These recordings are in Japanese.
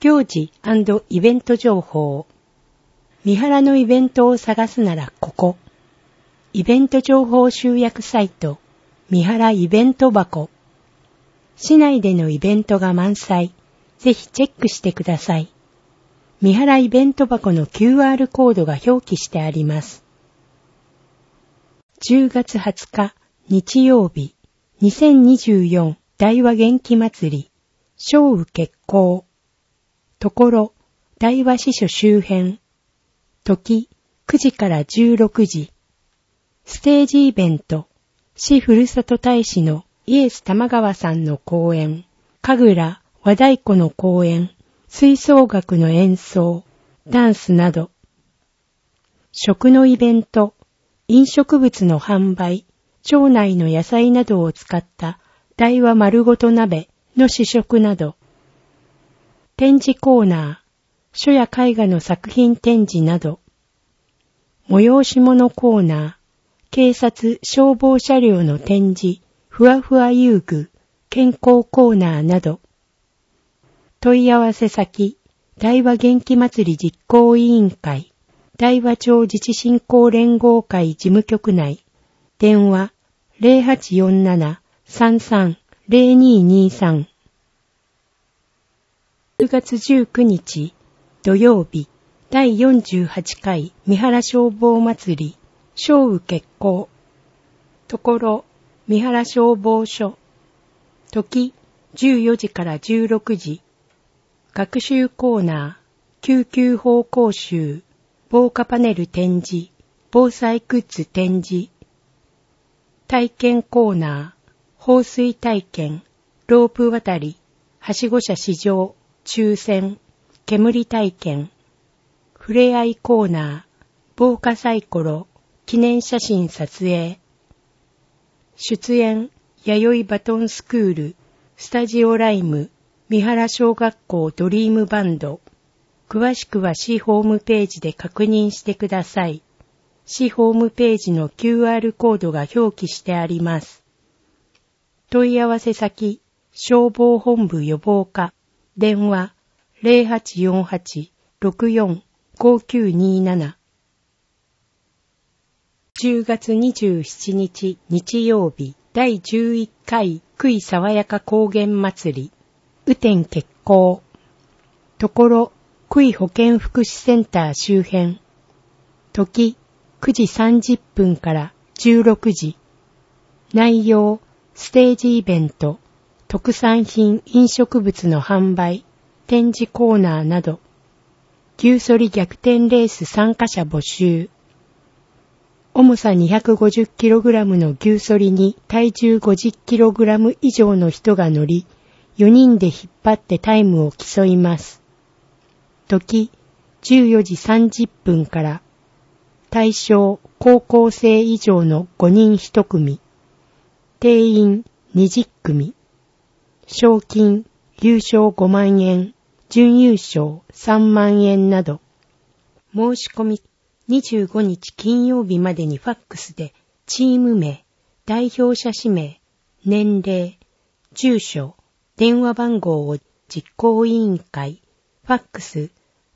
行事&イベント情報。三原のイベントを探すならここ。イベント情報集約サイト、三原イベント箱。市内でのイベントが満載。ぜひチェックしてください。三原イベント箱の QR コードが表記してあります。10月20日日曜日、2024大和元気祭り、小雨決行。ところ、大和支所周辺。時、9時から16時。ステージイベント、市ふるさと大使のイエス玉川さんの講演、神楽、和太鼓の講演、吹奏楽の演奏、ダンスなど。食のイベント、飲食物の販売、町内の野菜などを使った大和丸ごと鍋の試食など。展示コーナー、書や絵画の作品展示など。催し物コーナー、警察・消防車両の展示、ふわふわ遊具、健康コーナーなど。問い合わせ先、大和元気祭り実行委員会、大和町自治振興連合会事務局内、電話 0847-33-0223。10月19日土曜日、第48回三原消防祭り、小雨決行。ところ、三原消防署。時、14時から16時。学習コーナー、救急法講習、防火パネル展示、防災グッズ展示。体験コーナー、放水体験、ロープ渡り、はしご車試乗、抽選、煙体験。ふれあいコーナー、防火サイコロ、記念写真撮影。出演、弥生バトンスクール、スタジオライム、三原小学校ドリームバンド。詳しくは市ホームページで確認してください。市ホームページの QR コードが表記してあります。問い合わせ先、消防本部予防課、電話 0848-64-5927。10月27日日曜日、第11回杭爽やか高原祭り、雨天決行。ところ、杭保健福祉センター周辺。時、9時30分から16時。内容、ステージイベント、特産品飲食物の販売、展示コーナーなど。牛反り逆転レース参加者募集。重さ 250kg の牛反りに体重 50kg 以上の人が乗り、4人で引っ張ってタイムを競います。時、14時30分から。対象、高校生以上の5人1組。定員、20組。賞金、優勝5万円、準優勝3万円など。申し込み、25日金曜日までにファックスで、チーム名、代表者氏名、年齢、住所、電話番号を実行委員会、ファックス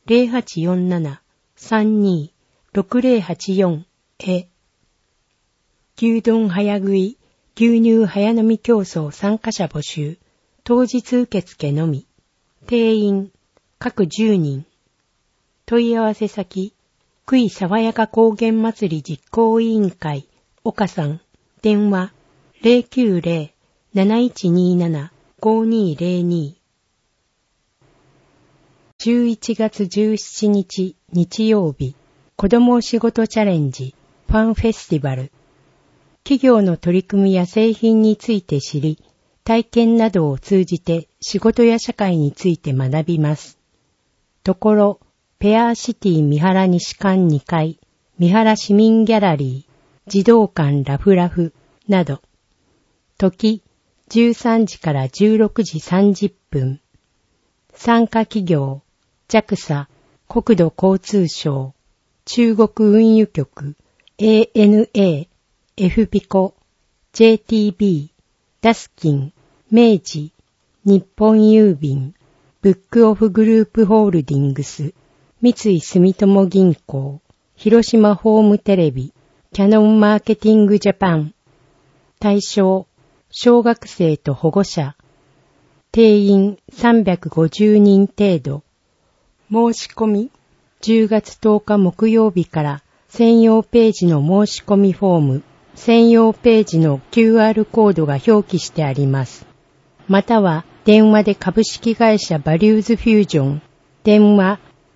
0847-32-6084 へ。牛丼早食い、牛乳早飲み競争参加者募集、当日受付のみ。定員、各10人。問い合わせ先、杭爽やか高原祭り実行委員会、岡さん、電話、090-7127-5202。11月17日日曜日、子ども仕事チャレンジ、ファンフェスティバル。企業の取り組みや製品について知り、体験などを通じて仕事や社会について学びます。ところ、ペアシティ三原西館2階、三原市民ギャラリー、児童館ラフラフなど。時、13時から16時30分。参加企業、JAXA、国土交通省、中国運輸局、ANA、FPICO、JTB、ダスキン、明治、日本郵便、 ブックオフグループホールディングス、三井住友銀行、広島ホームテレビ、キャノンマーケティングジャパン。対象、小学生と保護者。定員350人程度。申し込み、10月10日木曜日から専用ページの申し込みフォーム、専用ページの QR コードが表記してあります。または電話で株式会社バリューズフュージョン、電話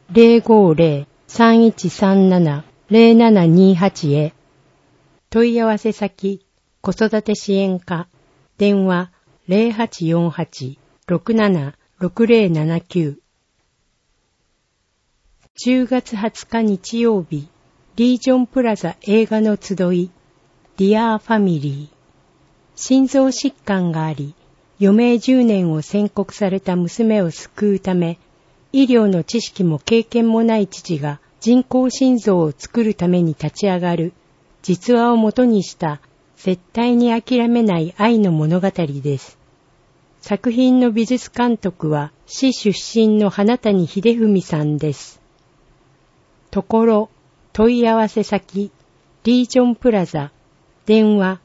050-3137-0728 へ。問い合わせ先、子育て支援課、電話 0848-676079。10月20日日曜日、リージョンプラザ映画の集い、Dear Family。心臓疾患があり、余命10年を宣告された娘を救うため、医療の知識も経験もない父が人工心臓を作るために立ち上がる、実話をもとにした絶対に諦めない愛の物語です。作品の美術監督は市出身の花谷秀文さんです。ところ、問い合わせ先、リージョンプラザ、電話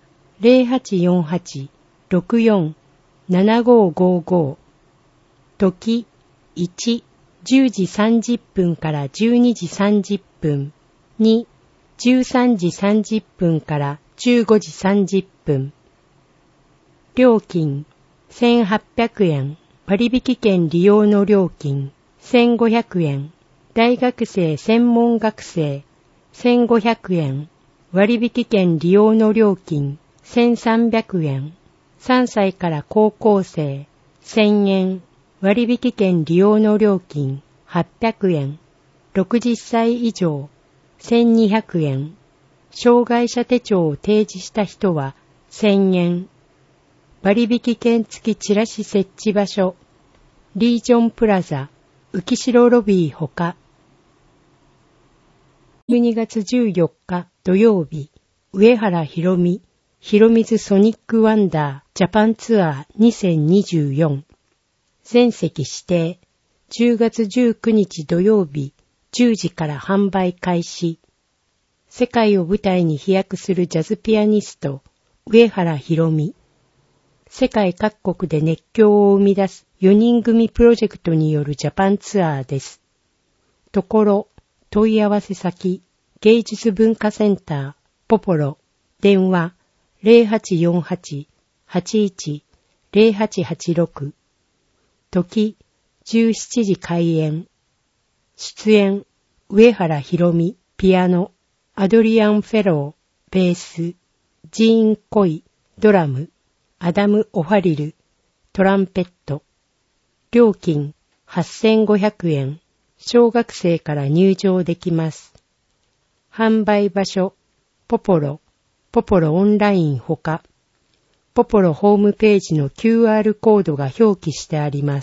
0848-64-7555。時、1、10時30分から12時30分。2、13時30分から15時30分。料金、1800円。割引券利用の料金、1500円。大学生専門学生、1500円。割引券利用の料金、1300円。3歳から高校生、1000円。割引券利用の料金、800円。60歳以上、1200円。障害者手帳を提示した人は、1000円。割引券付きチラシ設置場所、リージョンプラザ、浮代ロビーほか。12月14日土曜日、上原ひろみ、ひろみずソニックワンダージャパンツアー2024。全席指定。10月19日土曜日、10時から販売開始。世界を舞台に飛躍するジャズピアニスト、上原ひろみ。世界各国で熱狂を生み出す4人組プロジェクトによるジャパンツアーです。ところ、問い合わせ先、芸術文化センター、ポポロ、電話、0848-81-0886。時、17時開演。出演、上原ひろみ、ピアノ、アドリアン・フェロー、ベース、ジーン・コイ、ドラム、アダム・オファリル、トランペット。料金、8500円。小学生から入場できます。販売場所、ポポロオンラインほか。ポポロホームページの QR コードが表記してあります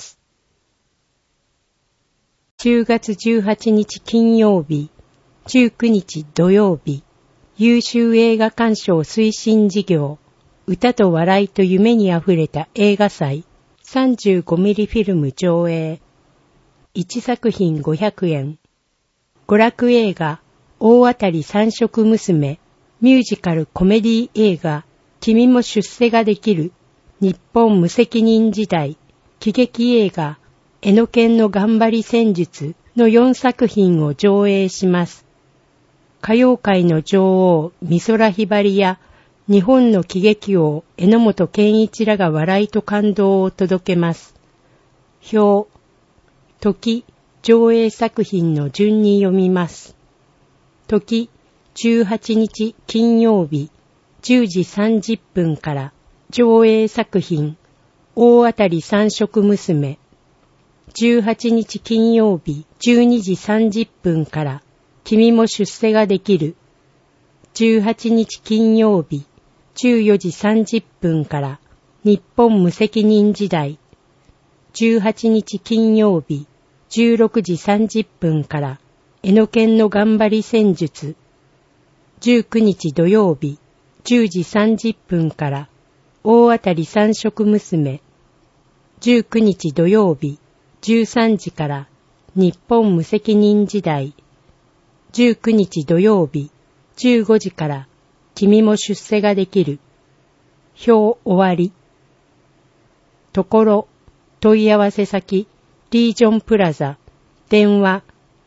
。10月18日金曜日、19日土曜日、優秀映画鑑賞推進事業、歌と笑いと夢にあふれた映画祭、35ミリフィルム上映。1作品500円。娯楽映画、大当たり三色娘、ミュージカルコメディ映画、君も出世ができる、日本無責任時代、喜劇映画、江ノ県の頑張り戦術の4作品を上映します。歌謡界の女王、美空ひばりや、日本の喜劇王、榎本健一らが笑いと感動を届けます。表、時、上映作品の順に読みます。時、18日金曜日、10時30分から上映作品、大当たり三色娘。18日金曜日、12時30分から君も出世ができる。18日金曜日、14時30分から日本無責任時代。18日金曜日、16時30分から江ノ県の頑張り戦術。19日土曜日、10時30分から大当たり三色娘。19日土曜日、 13時から日本無責任時代。19日土曜日15時から君も出世ができる。表終わり。ところ、問い合わせ先、リージョンプラザ、電話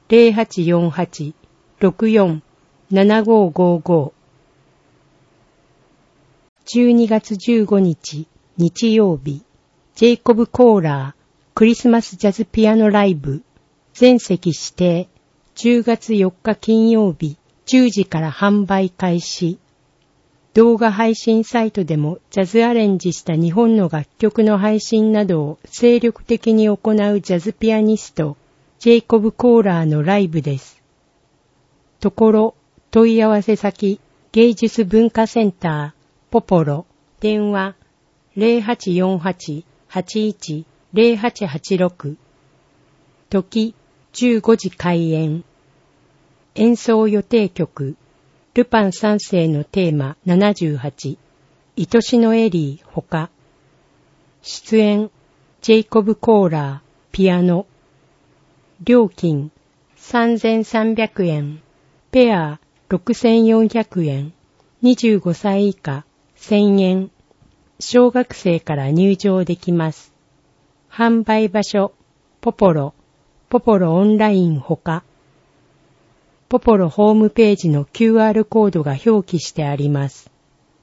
0848-64-7555。12月15日日曜日、ジェイコブ・コーラークリスマスジャズピアノライブ、全席指定。10月4日金曜日10時から販売開始。動画配信サイトでもジャズアレンジした日本の楽曲の配信などを精力的に行うジャズピアニスト、ジェイコブ・コーラーのライブです。ところ、問い合わせ先、芸術文化センター、ポポロ、電話、0848-81-0886。時、15時開演。演奏予定曲、ルパン3世のテーマ78、愛しのエリーほか。出演、ジェイコブ・コーラー、ピアノ。料金、3300円。ペア、6400円。25歳以下、1000円。小学生から入場できます。販売場所、ポポロオンラインほか。ポポロホームページの QR コードが表記してあります。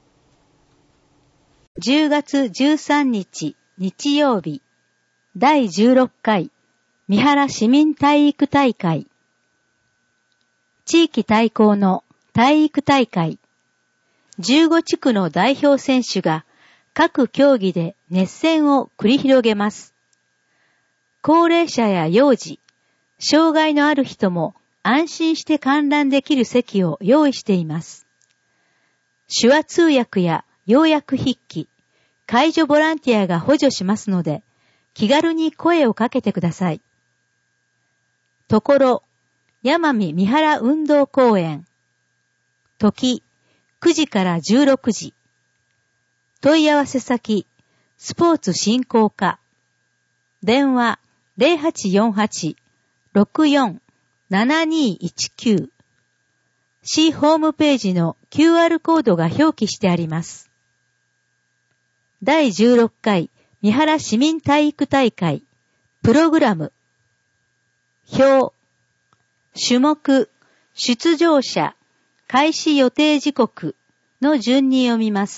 10月13日日曜日、第16回三原市民体育大会。地域対抗の体育大会。15地区の代表選手が各競技で熱戦を繰り広げます。高齢者や幼児、障害のある人も安心して観覧できる席を用意しています。手話通訳や要約筆記、介助ボランティアが補助しますので、気軽に声をかけてください。ところ、山見三原運動公園。時、9時から16時。問い合わせ先、スポーツ振興課。電話、0848-64-7219。市ホームページの QR コードが表記してあります。第16回三原市民体育大会プログラム。表。種目、出場者、開始予定時刻の順に読みます。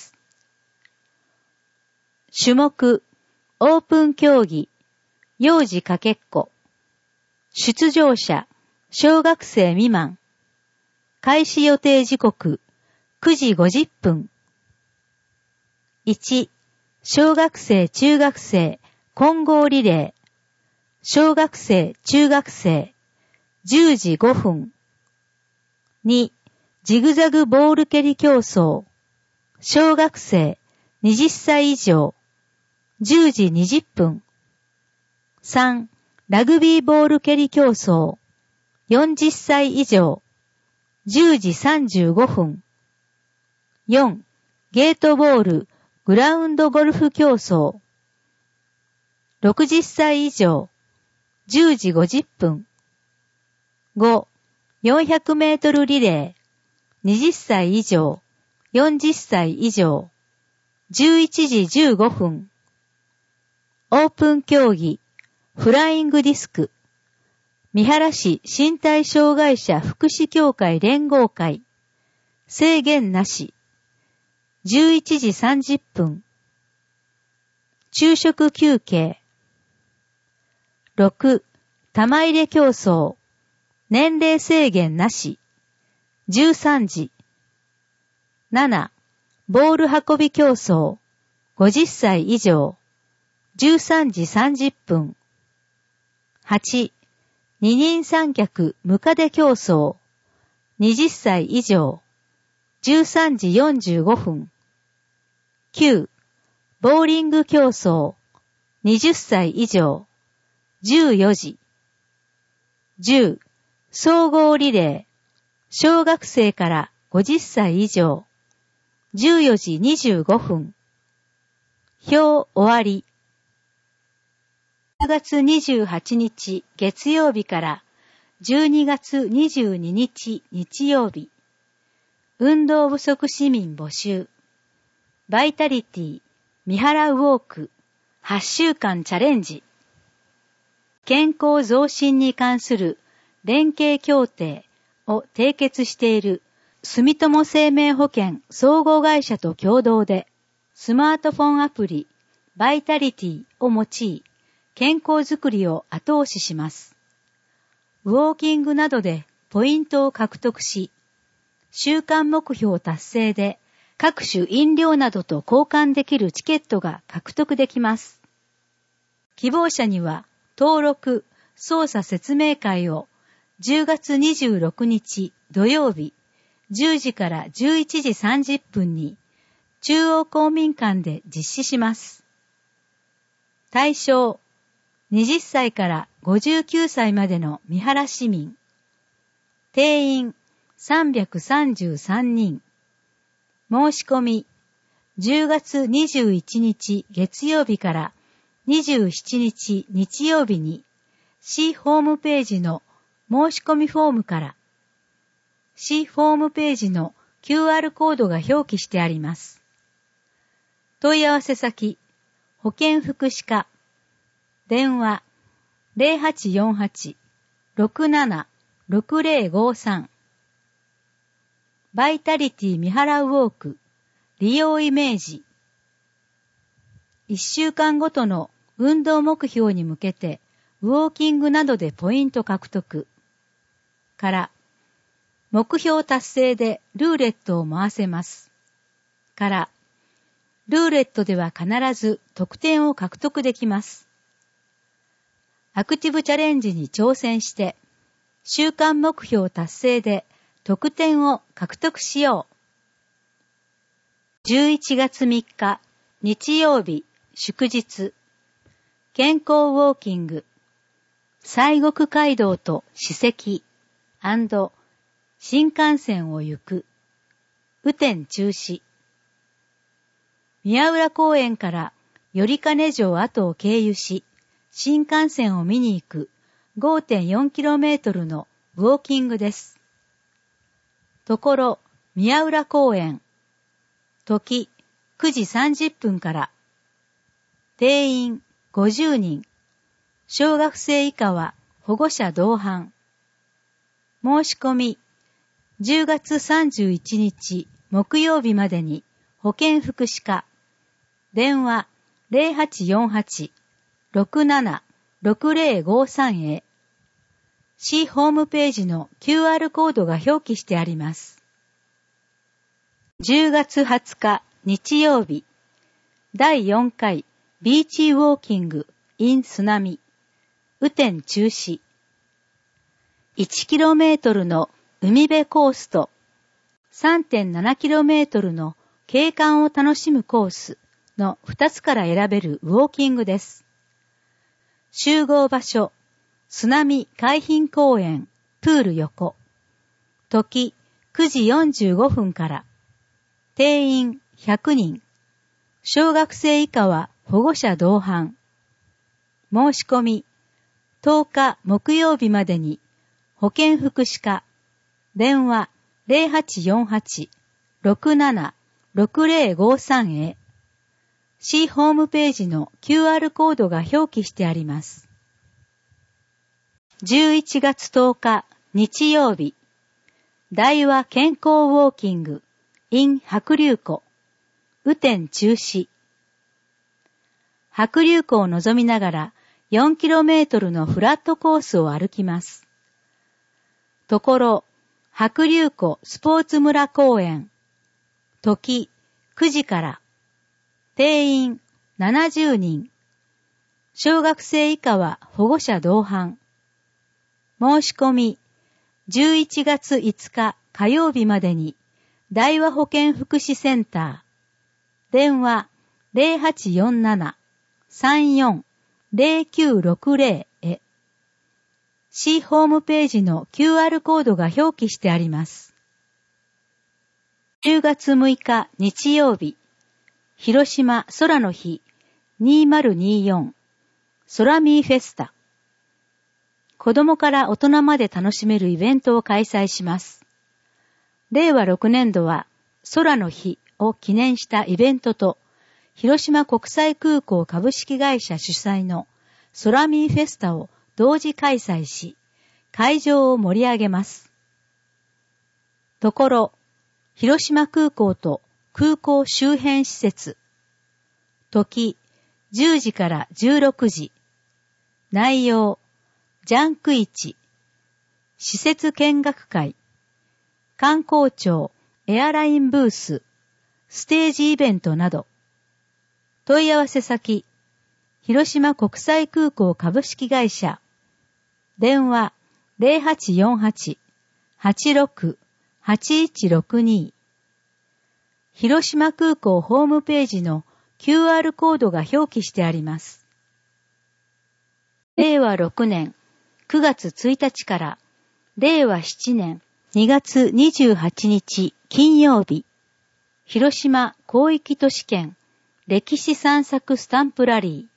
種目、オープン競技、幼児かけっこ。出場者、小学生未満。開始予定時刻、9時50分。1、小学生中学生、混合リレー。小学生中学生、10時5分。2、ジグザグボール蹴り競争。小学生、20歳以上、10時20分。3、ラグビーボール蹴り競争。40歳以上、10時35分。4、ゲートボール、グラウンドゴルフ競争。60歳以上、10時50分。5、400メートルリレー、20歳以上、40歳以上、11時15分。オープン競技、フライングディスク、三原市身体障害者福祉協会連合会、制限なし、11時30分。昼食休憩。6、玉入れ競争、年齢制限なし、13時。7、ボール運び競争、50歳以上、13時30分。8、二人三脚ムカデ競争、20歳以上、13時45分。9、ボーリング競争、20歳以上、14時。10、総合リレー、小学生から50歳以上、14時25分。表終わり。 10月28日月曜日から12月22日日曜日、運動不足市民募集、バイタリティ三原ウォーク8週間チャレンジ、健康増進に関する連携協定を締結している住友生命保険総合会社と共同で、スマートフォンアプリバイタリティを用い、健康づくりを後押しします。ウォーキングなどでポイントを獲得し、週間目標達成で各種飲料などと交換できるチケットが獲得できます。希望者には登録・操作説明会を10月26日土曜日10時から11時30分に中央公民館で実施します。対象20歳から59歳までの三原市民。定員333人。申し込み10月21日月曜日から27日日曜日に市ホームページの申し込みフォームから、市ホームページの QR コードが表記してあります。問い合わせ先、保健福祉課、電話 0848-676053 バイタリティ三原ウォーク利用イメージ1週間ごとの運動目標に向けてウォーキングなどでポイント獲得から目標達成でルーレットを回せますからルーレットでは必ず得点を獲得できます。アクティブチャレンジに挑戦して、週間目標達成で得点を獲得しよう。11月3日、日曜日、祝日、健康ウォーキング、西国街道と史跡&新幹線を行く、雨天中止。宮浦公園から頼金城跡を経由し、新幹線を見に行く 5.4km のウォーキングです。ところ、宮浦公園。時、9時30分から。定員50人。小学生以下は保護者同伴。申し込み、10月31日木曜日までに保健福祉課。電話0848-676053へ。市ホームページの QR コードが表記してあります。10月20日日曜日、第4回ビーチウォーキング in 津波、雨天中止。1km の海辺コースと 3.7km の景観を楽しむコースの2つから選べるウォーキングです。集合場所、津波海浜公園プール横。時9時45分から。定員100人。小学生以下は保護者同伴。申し込み、10日木曜日までに保健福祉課。電話0848-676053へ。市ホームページの QR コードが表記してあります。11月10日日曜日、大和健康ウォーキング in 白龍湖、雨天中止。白龍湖を望みながら 4km のフラットコースを歩きます。ところ、白龍湖スポーツ村公園、時9時から。定員70人。小学生以下は保護者同伴。申し込み、11月5日火曜日までに大和保健福祉センター。電話0847-34-0960へ。市ホームページの QR コードが表記してあります。10月6日日曜日、広島空の日2024 ソラミーフェスタ。子供から大人まで楽しめるイベントを開催します。令和6年度は空の日を記念したイベントと、広島国際空港株式会社主催のソラミーフェスタを同時開催し、会場を盛り上げます。ところ、広島空港と空港周辺施設、時10時から16時、内容、ジャンク市、施設見学会、観光庁エアラインブース、ステージイベントなど、問い合わせ先、広島国際空港株式会社、電話0848-86-8162、広島空港ホームページの QR コードが表記してあります。令和6年9月1日から令和7年2月28日金曜日、広島広域都市圏歴史散策スタンプラリー。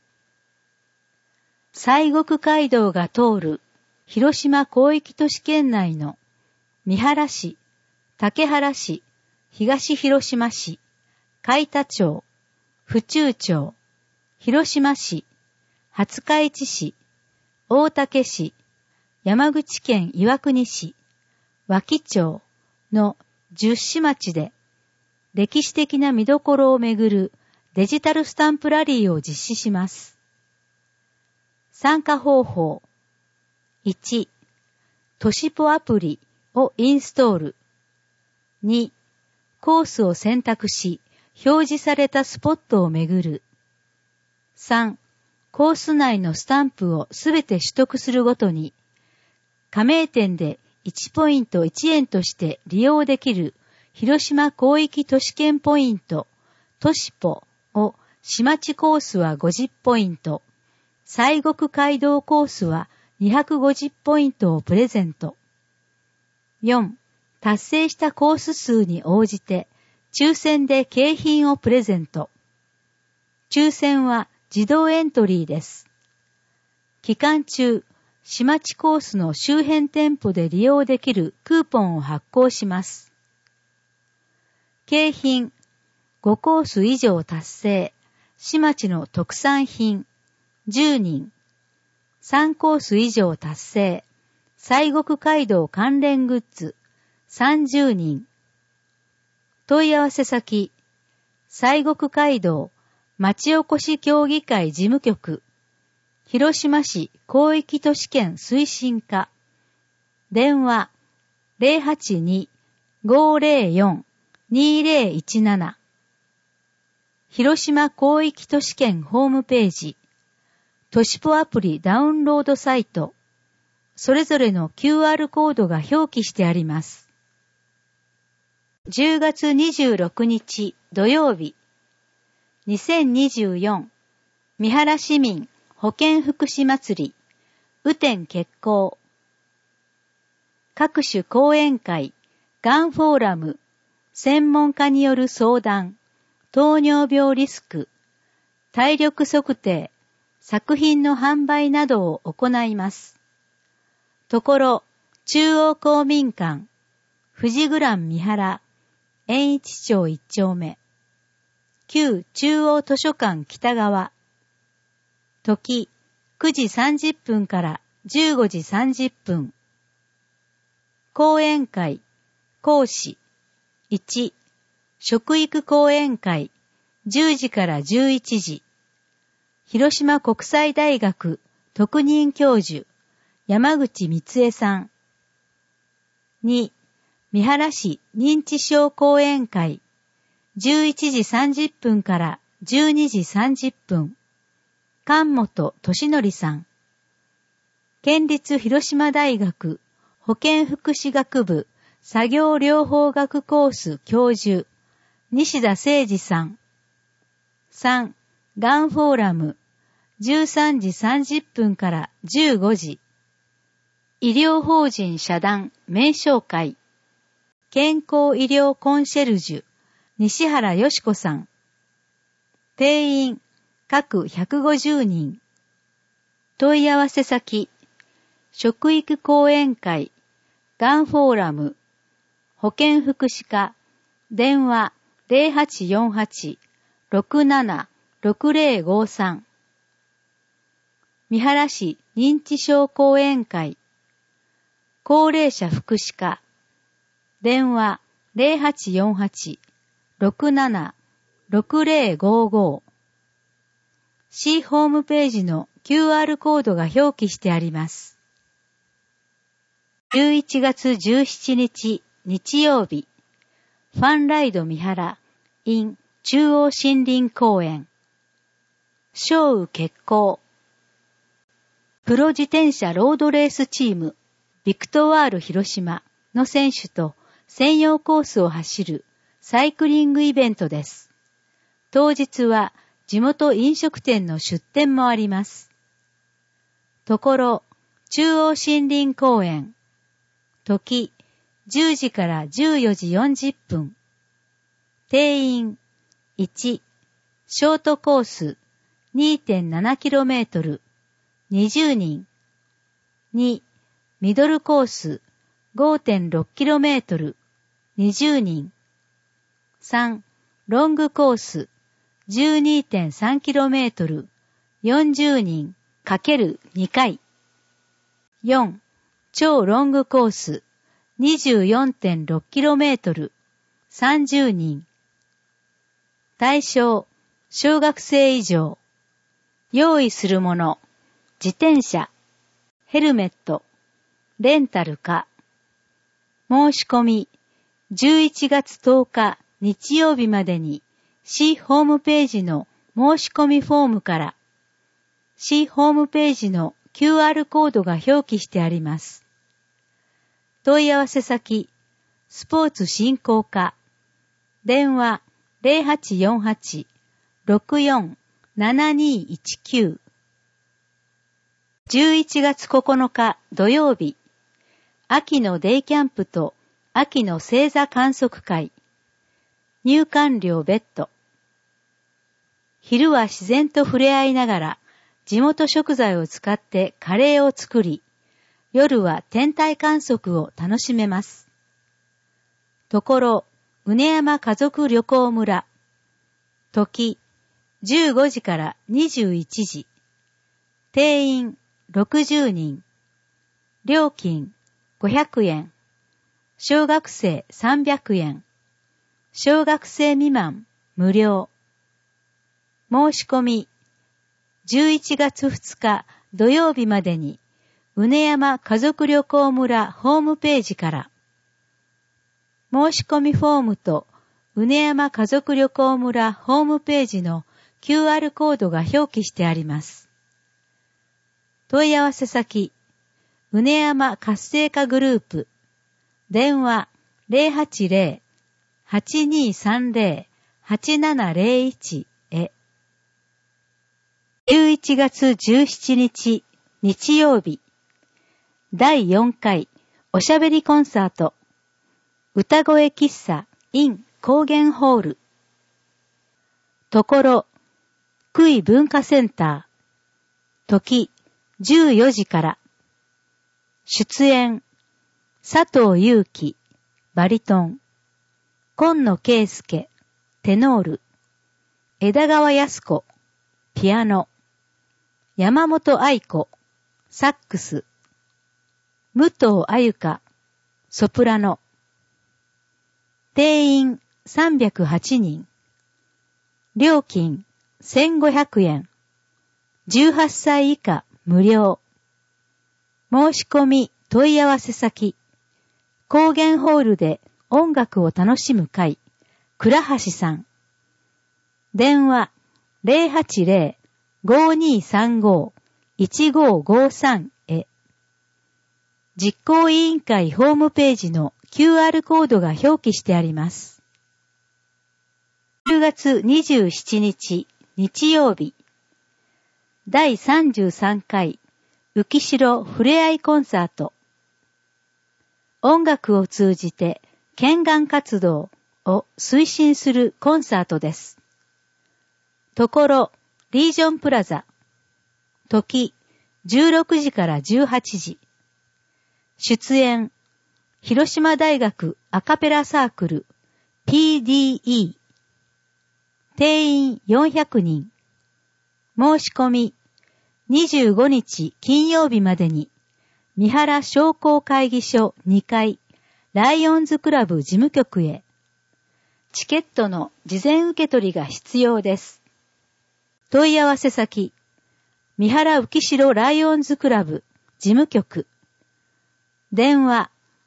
西国街道が通る広島広域都市圏内の三原市、竹原市、東広島市、海田町、府中町、広島市、廿日市市、大竹市、山口県岩国市、脇町の10市町で歴史的な見どころをめぐるデジタルスタンプラリーを実施します。参加方法。1、都市ポアプリをインストール。2、コースを選択し、表示されたスポットをめぐる。3、コース内のスタンプをすべて取得するごとに、加盟店で1ポイント1円として利用できる広島広域都市圏ポイント、都市ポを市町コースは50ポイント、西国街道コースは250ポイントをプレゼント。4、達成したコース数に応じて抽選で景品をプレゼント。抽選は自動エントリーです。期間中、市町コースの周辺店舗で利用できるクーポンを発行します。景品、5コース以上達成、市町の特産品、10人、3コース以上達成、西国街道関連グッズ、30人。問い合わせ先、西国街道町おこし協議会事務局、広島市広域都市圏推進課、電話082-504-2017、広島広域都市圏ホームページ、都市ポアプリダウンロードサイト、それぞれの QR コードが表記してあります。10月26日土曜日、2024三原市民保健福祉祭り、雨天決行。各種講演会、がんフォーラム、専門家による相談、糖尿病リスク、体力測定、作品の販売などを行います。ところ、中央公民館、富士グラン三原、円一町1丁目、旧中央図書館北側、時9時30分から15時30分。講演会、講師、1、食育講演会、10時から11時。広島国際大学特任教授、山口光恵さん。2、三原市認知症講演会、11時30分から12時30分。菅本俊則さん。県立広島大学保健福祉学部作業療法学コース教授、西田誠二さん。3、がんフォーラム、13時30分から15時。医療法人社団名称会。健康医療コンシェルジュ、西原よし子さん。定員、各150人。 問い合わせ先、食育講演会、がんフォーラム、保健福祉課、電話0848-676053、三原市認知症講演会、高齢者福祉課、電話0848-676055、市ホームページの QR コードが表記してあります。11月17日日曜日、ファンライド三原 in 中央森林公園、小雨決行、プロ自転車ロードレースチームビクトワール広島の選手と専用コースを走るサイクリングイベントです。当日は地元飲食店の出店もあります。ところ、中央森林公園、時10時から14時40分、定員1、ショートコース 2.7km、20人、2、ミドルコース 5.6km、20人、3、ロングコース 12.3km、40人×2回、4、超ロングコース 24.6km、30人。対象、小学生以上。用意するもの、自転車、ヘルメット、レンタルか。申し込み、11月10日日曜日までに、市ホームページの申し込みフォームから、市ホームページの QR コードが表記してあります。問い合わせ先、スポーツ振興課、電話0848-647219、11月9日土曜日、秋のデイキャンプと秋の星座観測会、入館料別途。昼は自然と触れ合いながら地元食材を使ってカレーを作り、夜は天体観測を楽しめます。ところ、うね山家族旅行村、時15時から21時、定員60人、料金500円、小学生300円、小学生未満無料。申し込み、11月2日土曜日までに、うね山家族旅行村ホームページから、申し込みフォームとうね山家族旅行村ホームページの QR コードが表記してあります。問い合わせ先、うね山活性化グループ、電話080-8230-8701へ。11月17日日曜日、第4回おしゃべりコンサート、歌声喫茶 in 高原ホール。ところ、久井文化センター、時14時から。出演、佐藤祐樹、バリトン、今野圭介、テノール、枝川靖子、ピアノ、山本愛子、サックス、武藤あゆか、ソプラノ。定員308人。料金1500円。18歳以下無料。申し込み問い合わせ先。高原ホールで音楽を楽しむ会、倉橋さん。電話080-5235-1553へ。実行委員会ホームページの QR コードが表記してあります。10月27日日曜日、第33回浮城ふれあいコンサート。音楽を通じて県願活動を推進するコンサートです。ところ、リージョンプラザ、時 16時から18時。出演、広島大学アカペラサークル PDE。定員400人。申し込み、25日金曜日までに、三原商工会議所2階、ライオンズクラブ事務局へ。チケットの事前受け取りが必要です。問い合わせ先、三原浮城ライオンズクラブ事務局。電話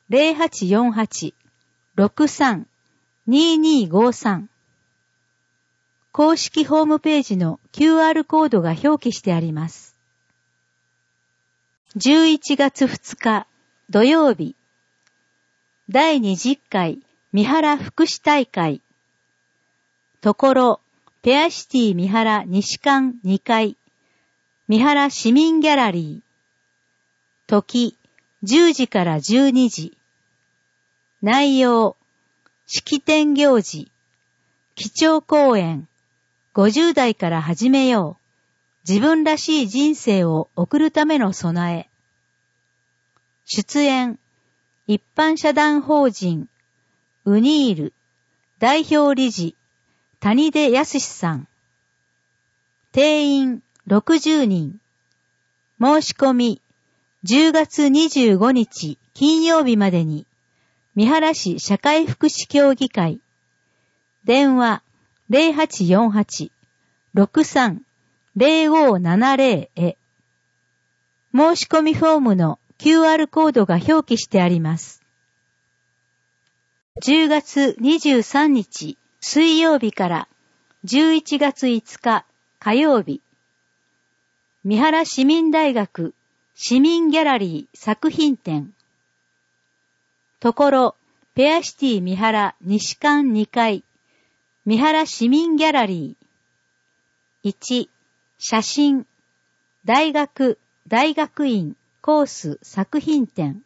0848-63-2253。公式ホームページの QR コードが表記してあります。11月2日土曜日、第20回三原福祉大会。ところ、ペアシティ三原西館2階、三原市民ギャラリー。時、10時から12時。内容、式典行事、基調講演、50代から始めよう。自分らしい人生を送るための備え。出演、一般社団法人、ウニール、代表理事、谷出康さん。定員60人。申し込み、10月25日金曜日までに、三原市社会福祉協議会。電話0848-63-0570へ。申し込みフォームの QR コードが表記してあります。10月23日水曜日から11月5日火曜日、三原市民大学市民ギャラリー作品展。ところ、ペアシティ三原西館2階、三原市民ギャラリー。1、写真、大学、大学院、コース作品展。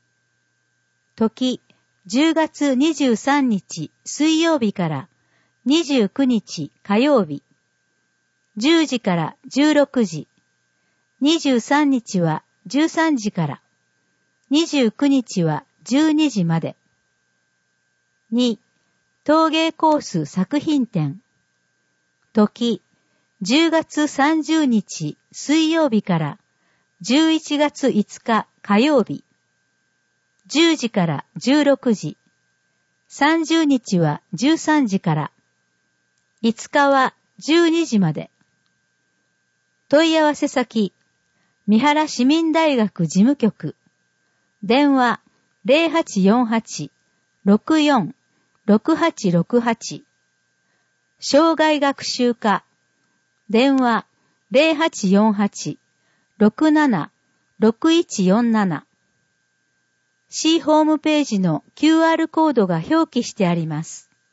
時、10月23日水曜日から29日火曜日。10時から16時。23日は13時から。29日は12時まで。2、陶芸コース作品展。時、10月30日水曜日から11月5日火曜日。10時から16時。30日は13時から。5日は12時まで。問い合わせ先、三原市民大学事務局。電話0848-64-6868。障害学習課。電話0848-67-6147。C ホームページの QR コードが表記してあります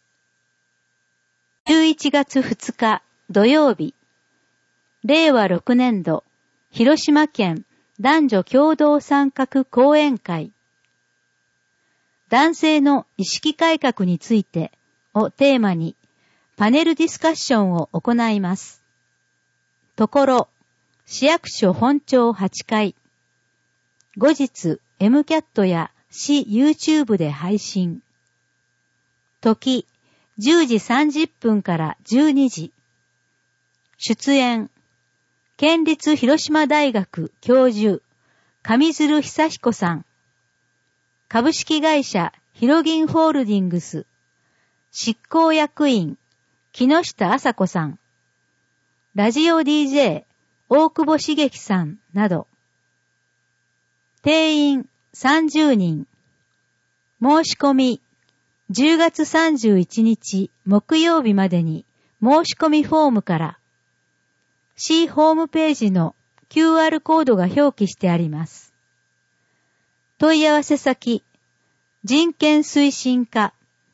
。11月2日土曜日、令和6年度広島県男女共同参画講演会。男性の意識改革についてをテーマにパネルディスカッションを行います。ところ、市役所本庁8階。後日、MCAT や市 YouTube で配信。時、10時30分から12時。出演、県立広島大学教授、上鶴久彦さん。株式会社ヒロギンホールディングス。執行役員、木下麻子さん。ラジオ DJ、大久保茂樹さんなど。定員30人。申し込み、10月31日木曜日までに申し込みフォームから、C ホームページの QR コードが表記してあります。問い合わせ先、人権推進課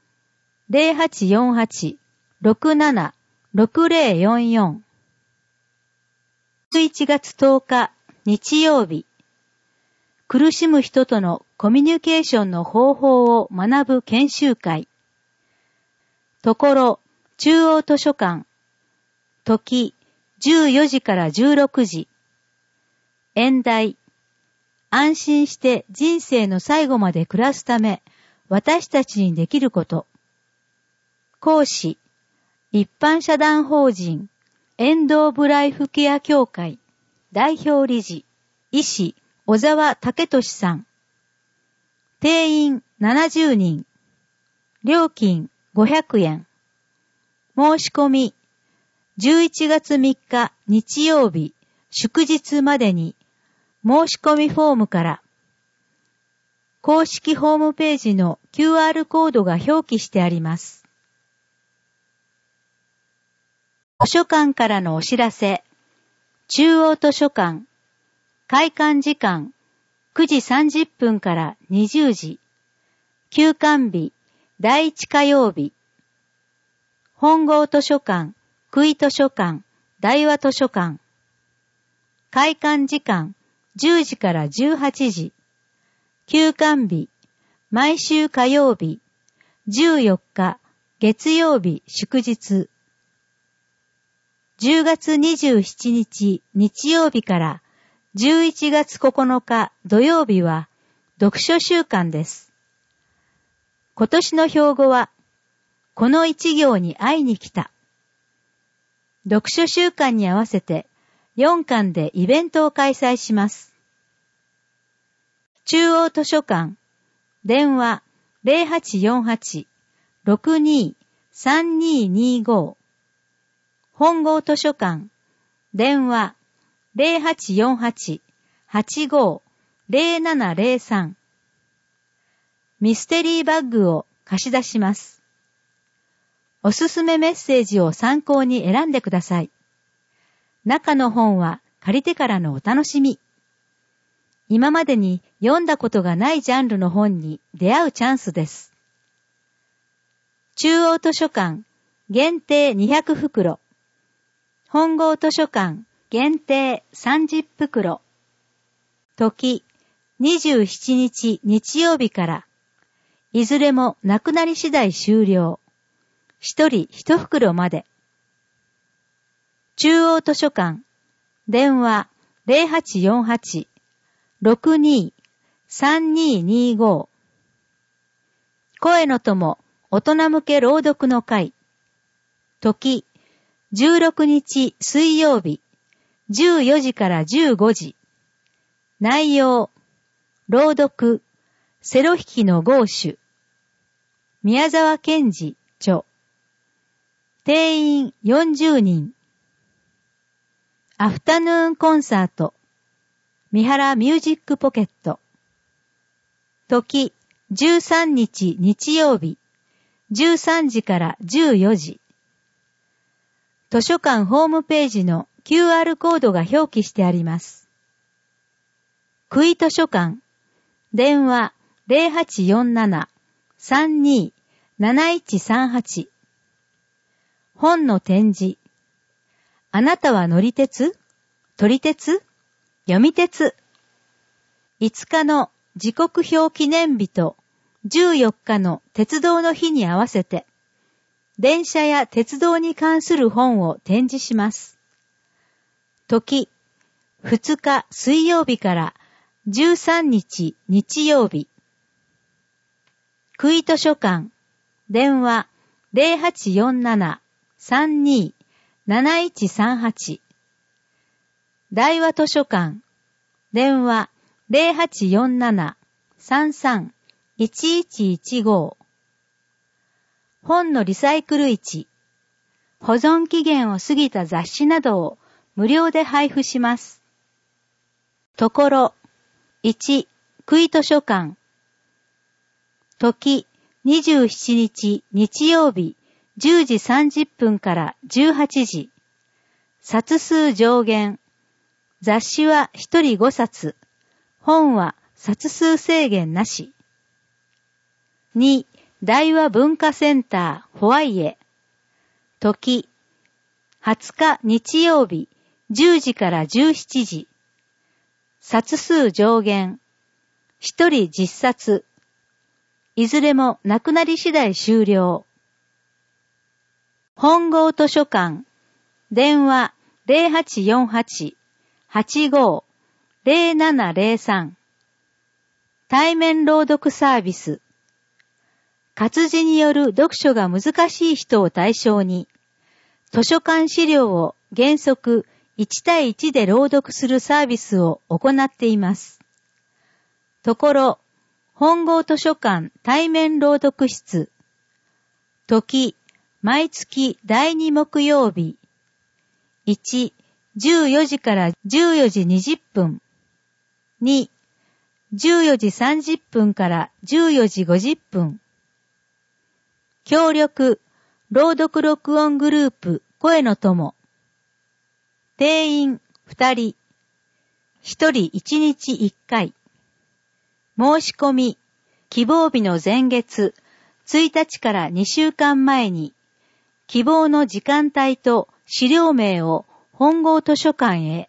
0848-67-6044。11月10日日曜日、苦しむ人とのコミュニケーションの方法を学ぶ研修会。ところ、中央図書館。時、14時から16時。 演題。安心して人生の最後まで暮らすため、私たちにできること。講師。一般社団法人、エンド・オブ・ライフケア協会、代表理事、医師、小沢武俊さん。定員70人。料金500円。申し込み。11月3日日曜日、祝日までに、申し込みフォームから、公式ホームページの QR コードが表記してあります。図書館からのお知らせ。中央図書館。開館時間9時30分から20時。休館日第1火曜日。本郷図書館、久井図書館、大和図書館。開館時間10時から18時。休館日毎週火曜日。14日月曜日祝日。10月27日日曜日から11月9日土曜日は読書週間です。今年の標語は、この一行に会いに来た。読書週間に合わせて4館でイベントを開催します。中央図書館、電話0848-62-3225。本郷図書館、電話0848-85-0703。ミステリーバッグを貸し出します。おすすめメッセージを参考に選んでください。中の本は借りてからのお楽しみ。今までに読んだことがないジャンルの本に出会うチャンスです。中央図書館限定200袋。本郷図書館限定30袋。時27日日曜日から。いずれもなくなり次第終了。一人一袋まで。中央図書館。電話0848-62-3225。声の友大人向け朗読の会。時16日水曜日。14時から15時。内容。朗読。セロ弾きのゴーシュ。宮沢賢治著。定員40人。アフタヌーンコンサート。三原ミュージックポケット。時13日日曜日。13時から14時。図書館ホームページの QR コードが表記してあります。久井図書館。電話0847-32-7138。本の展示。あなたは乗り鉄？撮り鉄？読み鉄？ 5日の時刻表記念日と14日の鉄道の日に合わせて、電車や鉄道に関する本を展示します。時、2日水曜日から13日日曜日。久井図書館。電話0847-32-7138。大和図書館。電話0847-33-1115。本のリサイクル市。保存期限を過ぎた雑誌などを無料で配布します。ところ、1、久井図書館。時、27日日曜日、10時30分から18時。冊数上限。雑誌は1人5冊。本は冊数制限なし。2、大和文化センターホワイエ。時、20日日曜日、10時から17時。冊数上限。1人10冊。いずれもなくなり次第終了。本郷図書館。電話0848-85-0703。 0703対面朗読サービス。活字による読書が難しい人を対象に、図書館資料を原則1対1で朗読するサービスを行っています。ところ、本郷図書館対面朗読室。時、毎月第2木曜日。1、14時から14時20分。2、14時30分から14時50分。協力、朗読録音グループ声の友。定員2人。1人1日1回。申し込み、希望日の前月1日から2週間前に、希望の時間帯と資料名を本郷図書館へ。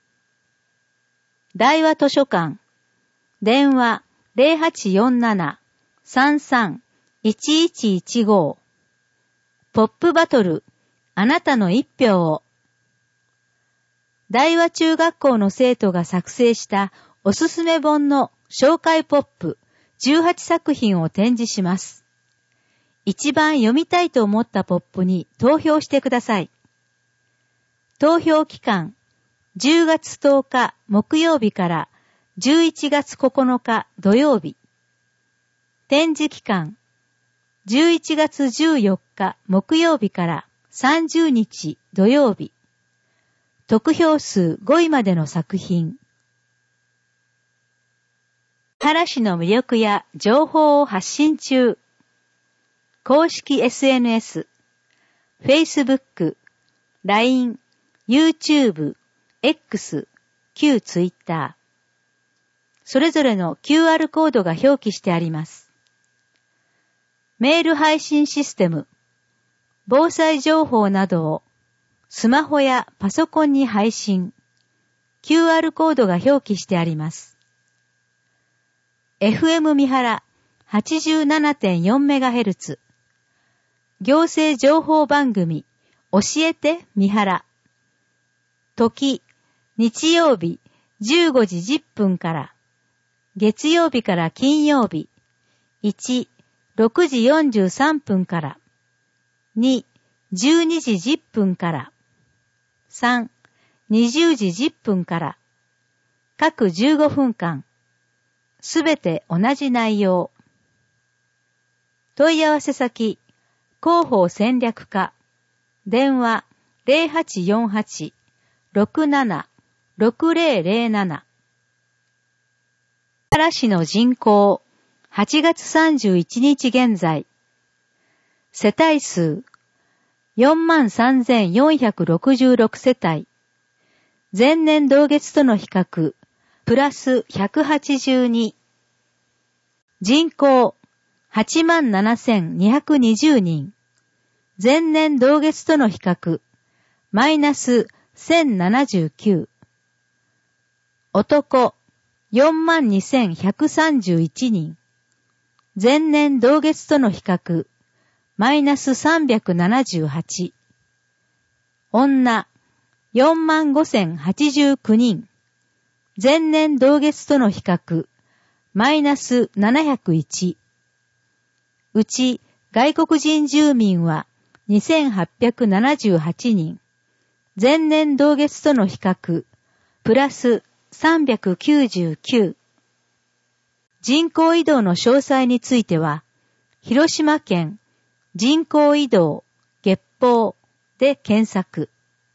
大和図書館。電話0847-33-1115。ポップバトル。あなたの一票を。大和中学校の生徒が作成したおすすめ本の紹介ポップ18作品を展示します。一番読みたいと思ったポップに投票してください。投票期間10月10日木曜日から11月9日土曜日。展示期間11月14日木曜日から30日土曜日。得票数5位までの作品。原市の魅力や情報を発信中。公式 SNS、Facebook、LINE、YouTube、X、旧 Twitter。それぞれの QR コードが表記してあります。メール配信システム、防災情報などをスマホやパソコンに配信。QR コードが表記してあります。FM 三原 87.4MHz。行政情報番組教えて三原。時、日曜日15時10分から。月曜日から金曜日。1、6時43分から。2、12時10分から。3、20時10分から。各15分間。すべて同じ内容。問い合わせ先、広報戦略課。電話0848-67-6007。原市の人口、8月31日現在。世帯数、43,466 世帯。前年同月との比較、プラス182。人口、87,220 人。前年同月との比較、マイナス1079。男、42,131 人。前年同月との比較、マイナス378。女、45,089 人。前年同月との比較、マイナス701。うち、外国人住民は2,878 人。前年同月との比較、プラス399。人口移動の詳細については、広島県人口移動月報で検索。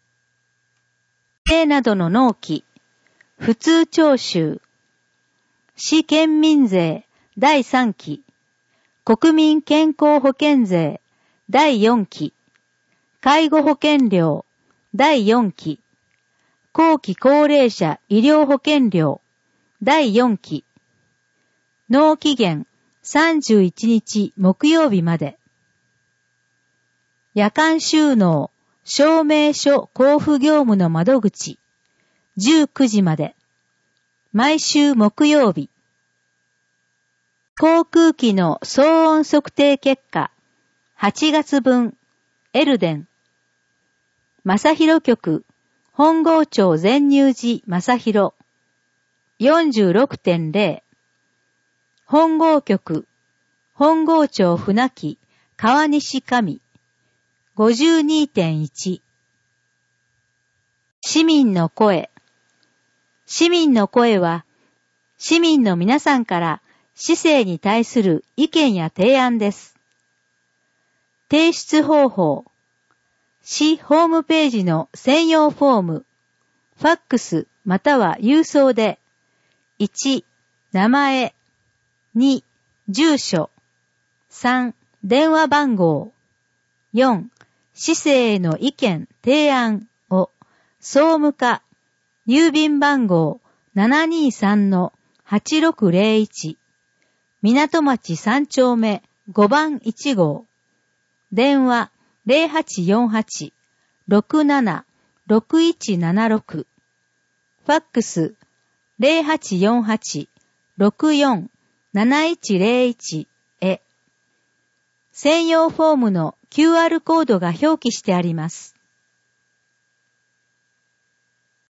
税などの納期、普通徴収、市県民税第3期、国民健康保険税第4期、介護保険料第4期、後期高齢者医療保険料第4期、納期限31日木曜日まで。夜間収納証明書交付業務の窓口19時まで。毎週木曜日。航空機の騒音測定結果8月分エルデン。正広局本郷町全入寺正広。 46.0 本郷局本郷町船木川西上 52.1 市民の声。市民の声は、市民の皆さんから市政に対する意見や提案です。提出方法。市ホームページの専用フォーム、ファックスまたは郵送で、1、名前、2、住所、3、電話番号、4、市政への意見、提案を、総務課、郵便番号 723-8601、港町3丁目5番1号、電話0848-67-6176、ファックス0848-64-7101へ、専用フォームの QR コードが表記してあります。